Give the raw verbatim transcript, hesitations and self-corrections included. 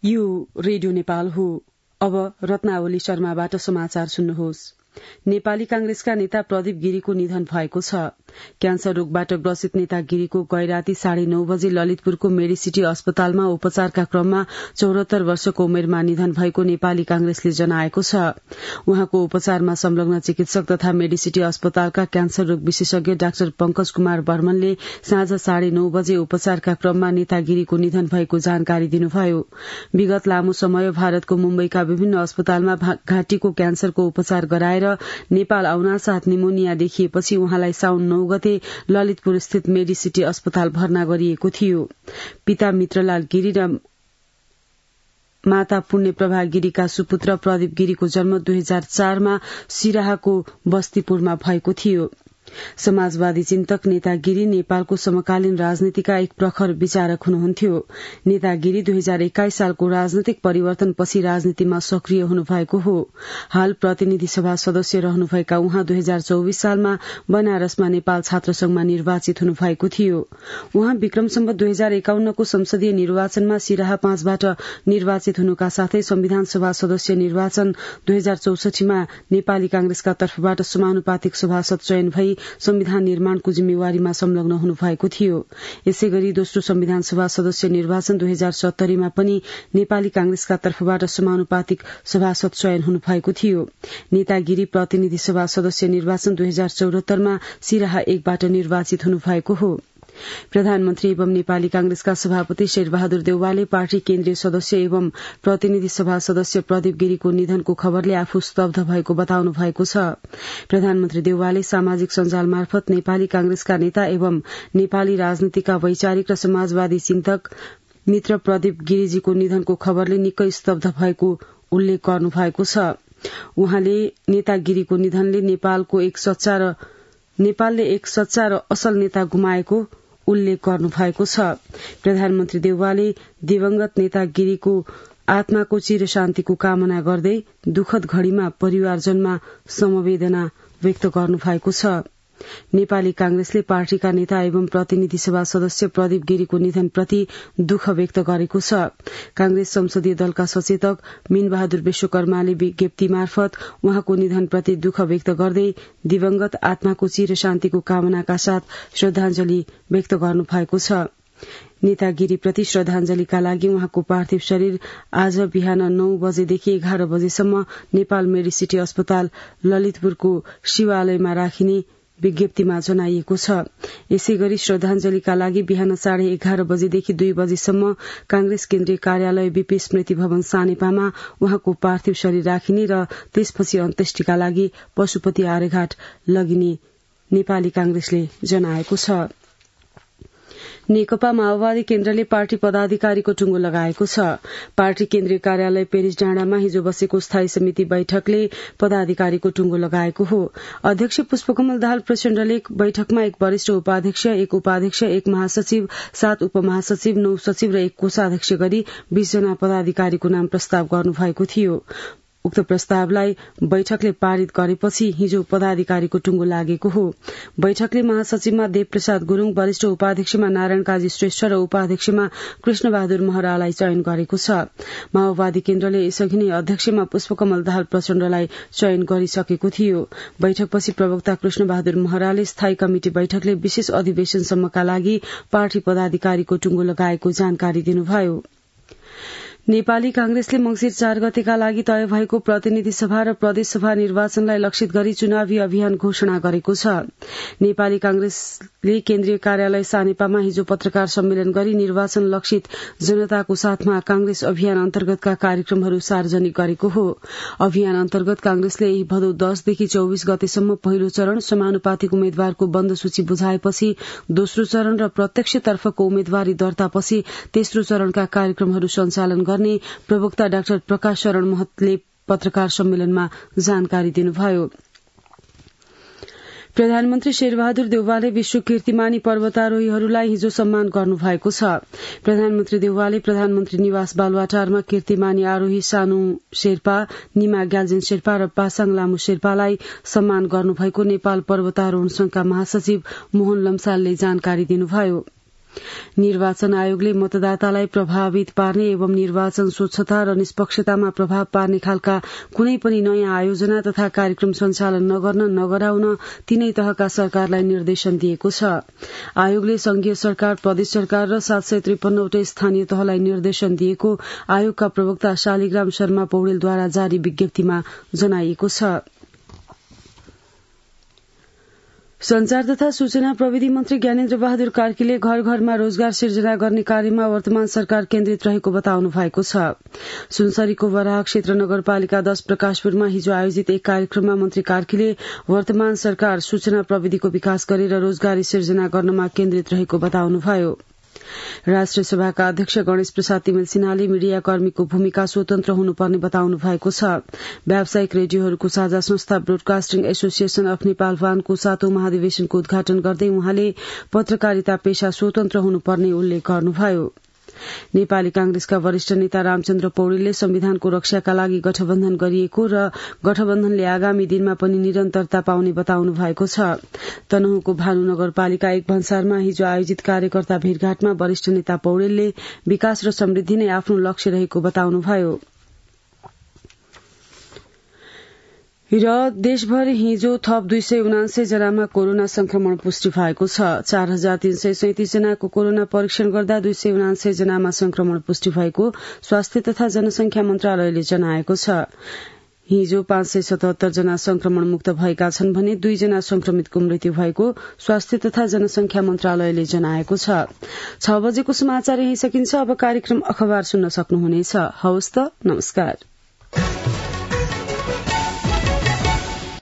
यो रेडियो नेपाल हो। अब रत्नावली शर्माबाट समाचार सुन्नुहोस्। नेपाली कांग्रेसका नेता प्रदीप गिरीको निधन भएको छ। क्यान्सर रोगबाट ग्रसित नेता गिरीको गैराती साढे नौ बजे ललितपुरको मेडिसिटी अस्पतालमा उपचारका क्रममा चौरात्तर वर्षको उमेरमा निधन भएको नेपाली कांग्रेसले जनाएको छ। उहाँको उपचारमा संलग्न चिकित्सक तथा मेडिसिटी अस्पतालका क्यान्सर रोग विशेषज्ञ डाक्टर पंकज कुमार बर्मनले साँझ साढे नौ बजे उपचारका क्रममा नेता गिरीको निधन भएको जानकारी दिनुभयो। विगत लामो समय भारतको मुम्बईका विभिन्न अस्पतालमा घाँटीको क्यान्सरको उपचार गराएर नेपाल आउनासाथ निमोनिया देखिएपछि उहाँलाई साउन नौ गते ललितपुर स्थित मेडिसिटी अस्पताल भर्ना गरिएको थियो। पिता मित्रलाल गिरी र माता पुण्यप्रभा गिरीका सुपुत्र प्रदीप गिरीको जन्म दुई हजार चारमा सिराहाको बस्तीपुरमा भएको थियो। समाजवादी चिन्तक नेता गिरी नेपालको समकालीन राजनीतिका एक प्रखर विचारक हुनुहुन्थ्यो। नेता गिरी दुई हजार एक्काइस सालको राजनैतिक परिवर्तनपछि राजनीतिमा सक्रिय हुनुभएको हो। हाल प्रतिनिधि सभा सदस्य रहनुभएका उहाँ दुई हजार चौबिस सालमा बनारसमा नेपाल छात्र संघमा निर्वाचित हुनुभएको थियो। उहाँ विक्रम सम्वत दुई हजार एकाउन्नको संसदीय निर्वाचनमा सिराहा पाँचबाट निर्वाचित हुनुका साथै संविधान सभा सदस्य निर्वाचन दुई हजार चौसठीमा नेपाली कांग्रेसका तर्फबाट समानुपातिक सभासद चयन भई संविधान निर्माणको जिम्मेवारीमा संलग्न हुनुभएको थियो। यसै गरी दोस्रो संविधान सभा सदस्य निर्वाचन दुई हजार सत्तरीमा पनि नेपाली कांग्रेसका तर्फबाट समानुपातिक सभासद चयन हुनुभएको थियो। नेता गिरी प्रतिनिधि सभा सदस्य निर्वाचन दुई हजार चौरात्तरमा सिराहा एकबाट निर्वाचित हुनुभएको हो। प्रधानमन्त्री एवं नेपाली कांग्रेसका सभापति शेरबहादुर देउवाले पार्टी केन्द्रीय सदस्य एवं प्रतिनिधि सभा सदस्य प्रदीप गिरीको निधनको खबरले आफू स्तब्ध भएको बताउनु भएको छ। प्रधानमन्त्री देउवाले सामाजिक सञ्जाल मार्फत नेपाली कांग्रेसका नेता एवं नेपाली राजनीतिका वैचारिक र समाजवादी चिन्तक मित्र प्रदीप गिरीजीको निधनको खबरले निकै स्तब्ध भएको उल्लेख गर्नुभएको छ। उहाँले नेता गिरीको निधनले नेपालको एक सच्चा र नेपालले एक सच्चा र असल नेता गुमाएको उल्लेख गर्नुभएको छ। प्रधानमन्त्री देउवाले दिवंगत नेता गिरीको आत्माको चिर शान्तिको कामना गर्दै दुखद घड़ीमा परिवारजनमा समवेदना व्यक्त गर्नुभएको छ। नेपाली कांग्रेसले पार्टीका नेता एवं प्रतिनिधि सभा सदस्य प्रदीप गिरीको निधनप्रति दुःख व्यक्त गरेको छ। कांग्रेस संसदीय दलका सचेतक मीनबहादुर विश्वकर्माले विज्ञप्ति मार्फत उहाँको निधनप्रति दुःख व्यक्त गर्दै दिवंगत आत्माको चिर शान्तिको कामनाका साथ श्रद्धांजलि व्यक्त गर्नुभएको छ। नेता गिरीप्रति श्रद्धांजलिका लागि उहाँको पार्थिव शरीर आज बिहान नौ बजेदेखि एघार बजेसम्म नेपाल मेडिसिटी अस्पताल ललितपुरको शिवालयमा राखिने विज्ञप्तिमा जनाइएको छ। यसै गरी श्रद्धांजलिका लागि बिहान साढे एघार बजेदेखि दुई बजेसम्म कांग्रेस केन्द्रीय कार्यालय बीपी स्मृति भवन सानेपामा उहाँको पार्थिव शरीर राखिने र त्यसपछि अन्त्येष्टिका लागि पशुपति आर्यघाट लगिने नेपाली कांग्रेसले जनाएको छ। नेकपा माओवादी केन्द्रले पार्टी पदाधिकारीको टुंगो लगाएको छ। पार्टी केन्द्रीय कार्यालय पेरिस डाँडामा हिजो बसेको स्थायी समिति बैठकले पदाधिकारीको टुंगो लगाएको हो। अध्यक्ष पुष्पकमल दाहाल प्रचण्डले बैठकमा एक वरिष्ठ उपाध्यक्ष, एक उपाध्यक्ष, एक महासचिव, सात उपमहासचिव, नौ सचिव र एक कोषाध्यक्ष गरी बीस जना पदाधिकारीको नाम प्रस्ताव गर्नुभएको थियो। उक्त प्रस्तावलाई बैठकले पारित गरेपछि हिजो पदाधिकारीको टुंगो लागेको हो। बैठकले महासचिवमा देवप्रसाद गुरूङ, वरिष्ठ उपाध्यक्षमा नारायण काजी श्रेष्ठ र उपाध्यक्षमा कृष्ण बहादुर महरालाई चयन गरेको छ। माओवादी केन्द्रले यसअघि नै अध्यक्षमा पुष्पकमल दाहाल प्रचण्डलाई चयन गरिसकेको थियो। बैठकपछि प्रवक्ता कृष्ण बहादुर महराले स्थायी कमिटि बैठकले विशेष अधिवेशनसम्मका लागि पार्टी पदाधिकारीको टुंगो लगाएको जानकारी दिनुभयो। नेपाली कांग्रेसले मंगिर चार गतेका लागि तय भएको प्रतिनिधि सभा र प्रदेश सभा निर्वाचनलाई लक्षित गरी चुनावी अभियान घोषणा गरेको छ। नेपाली कांग्रेसले केन्द्रीय कार्यालय सानेपामा हिजो पत्रकार सम्मेलन गरी निर्वाचन लक्षित जनताको साथमा कांग्रेस अभियान अन्तर्गतका कार्यक्रमहरू सार्वजनिक गरेको हो। अभियान अन्तर्गत कांग्रेसले यही भदौ दसदेखि चौविस गतेसम्म पहिलो चरण समानुपातिक उम्मेद्वारको बन्द सूची बुझाएपछि दोस्रो चरण र प्रत्यक्षतर्फको उम्मेद्वारी दर्तापछि तेस्रो चरणका कार्यक्रमहरू सञ्चालन गर्ने प्रवक्ता डाक्टर प्रकाश शरण महतले पत्रकार सम्मेलनमा जानकारी दिनुभयो। प्रधानमन्त्री शेरबहादुर देउवाले विश्व कीर्तिमानी पर्वतारोहीहरूलाई हिजो सम्मान गर्नुभएको छ। प्रधानमन्त्री देउवाले प्रधानमन्त्री निवास बालुवाटारमा कीर्तिमानी आरोही सानु शेर्पा, निमा ग्याल्जेन शेर्पा र पासाङ लामु शेर्पालाई सम्मान गर्नुभएको नेपाल पर्वतारोहण संघका महासचिव मोहन लम्सालले जानकारी दिनुभयो। निर्वाचन आयोगले मतदातालाई प्रभावित पार्ने एवं निर्वाचन स्वच्छता र निष्पक्षतामा प्रभाव पार्ने खालका कुनै पनि नयाँ आयोजना तथा कार्यक्रम सञ्चालन नगर्न नगराउन तीनै तहका सरकारलाई निर्देशन दिएको छ। आयोगले संघीय सरकार, प्रदेश सरकार र सात सय त्रिपन्नवटै स्थानीय तहलाई निर्देशन दिएको आयोगका प्रवक्ता शालिग्राम शर्मा पौडेलद्वारा जारी विज्ञप्तिमा जनाइएको छ। संचार तथा सूचना प्रविधि मन्त्री ज्ञानेन्द्र बहादुर कार्कीले घर घरमा रोजगार सिर्जना गर्ने कार्यमा वर्तमान सरकार केन्द्रित रहेको बताउनु भएको छ। सुनसरीको वराह क्षेत्र नगरपालिका दश प्रकाशपुरमा हिजो आयोजित एक कार्यक्रममा मन्त्री कार्कीले वर्तमान सरकार सूचना प्रविधिको विकास गरेर रोजगारी सिर्जना गर्नमा केन्द्रित रहेको बताउनुभयो। राष्ट्रिय सभाका अध्यक्ष गणेश प्रसाद तिमेल सिन्हाले मीडियाकर्मीको भूमिका स्वतन्त्र हुनुपर्ने बताउनु भएको छ। व्यावसायिक रेडियोहरूको साझा संस्था ब्रोडकास्टिङ एसोसिएशन अफ नेपाल वानको सातौं महाधिवेशनको उद्घाटन गर्दै उहाँले पत्रकारिता पेशा स्वतन्त्र हुनुपर्ने उल्लेख गर्नुभयो। नेपाली कांग्रेसका वरिष्ठ नेता रामचन्द्र पौडेलले संविधानको रक्षाका लागि गठबन्धन गरिएको र गठबन्धनले आगामी दिनमा पनि निरन्तरता पाउने बताउनु भएको छ। तनहुँको भानु नगरपालिका एक भन्सारमा हिजो आयोजित कार्यकर्ता भेटघाटमा वरिष्ठ नेता पौडेलले विकास र समृद्धि नै आफ्नो लक्ष्य रहेको बताउनुभयो। र देशभर हिजो थप दुई सय उनान्सय जनामा कोरोना संक्रमण पुष्टि भएको छ। चार हजार तीन सय सैतिस जनाको कोरोना परीक्षण गर्दा दुई सय उनान्सय जनामा संक्रमण पुष्टि भएको स्वास्थ्य तथा जनसंख्या मन्त्रालयले जनाएको छ। हिजो पाँच सय सतहत्तर जना संक्रमण मुक्त भएका छन् भने दुईजना संक्रमितको मृत्यु भएको स्वास्थ्य तथा जनसंख्या मन्त्रालयले जनाएको छ। छ बजेको समाचार यही सकिन्छ। अब कार्यक्रम अखबार सुन्न सक्नुहुनेछ। हवस् त, नमस्कार।